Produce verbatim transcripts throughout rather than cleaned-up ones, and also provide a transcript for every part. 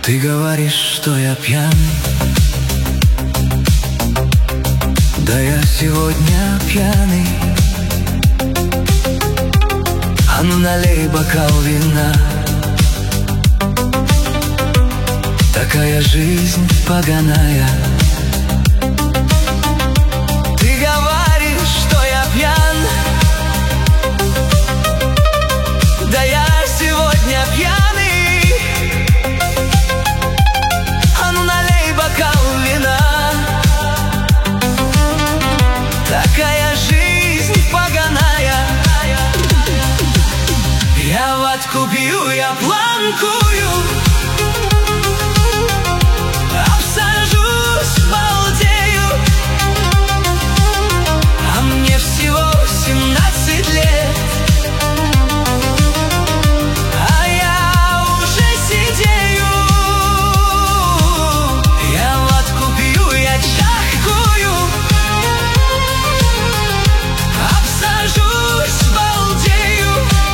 Ты говоришь, что я пьяный. Да я сегодня пьяный. А ну налей бокал вина. Такая жизнь поганая. Ты говоришь, что я пьян. Да я сегодня пьяный. А ну налей бокал вина. Такая жизнь поганая. Я водку пью, я планкую, обсажусь, балдею. А мне всего семнадцать лет. А я уже сидею. Я водку пью, я чахкую, обсажусь, балдею.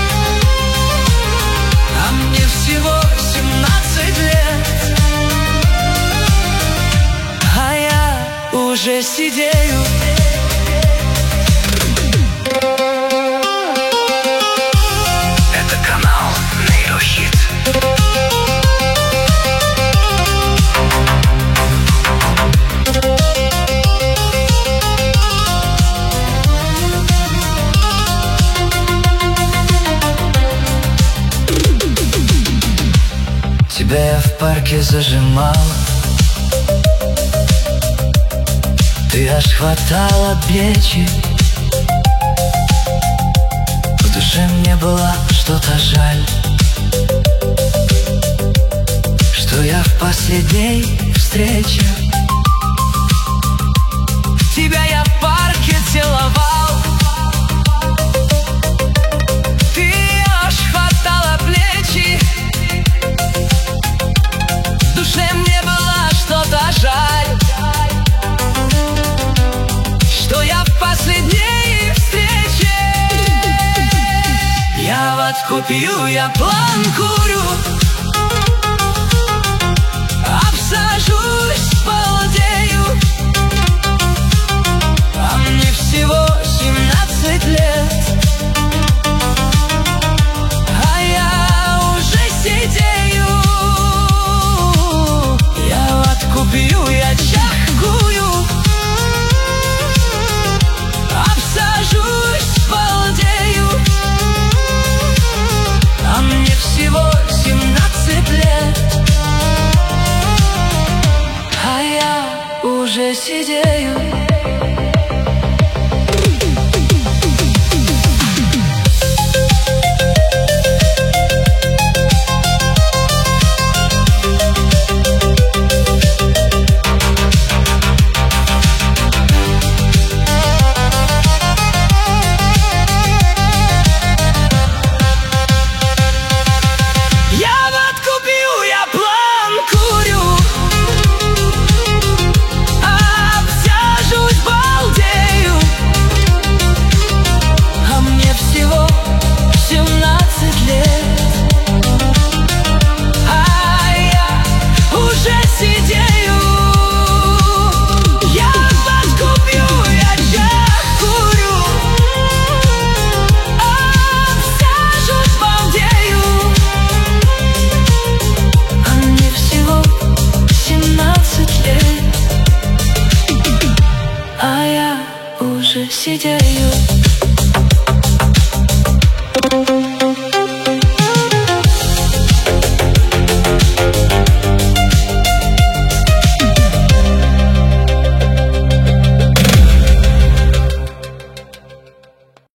А мне всего семнадцать лет. А я уже сидею. Это канал Нейрохит. Тебя я в парке зажимал. Ты аж хватала плечи. В душе мне было что-то жаль, что я в последней встрече тебя я в парке целовал. Ты аж хватала плечи. В душе мне было что-то жаль, что я в последней встрече. Я водку пью, я планкую, обсажусь, балдею. А мне всего семнадцать лет. А я уже сидею. Я водку пью, я чахкую, обсажусь, балдею. А мне всего семнадцать лет. А я уже сидею. Сидя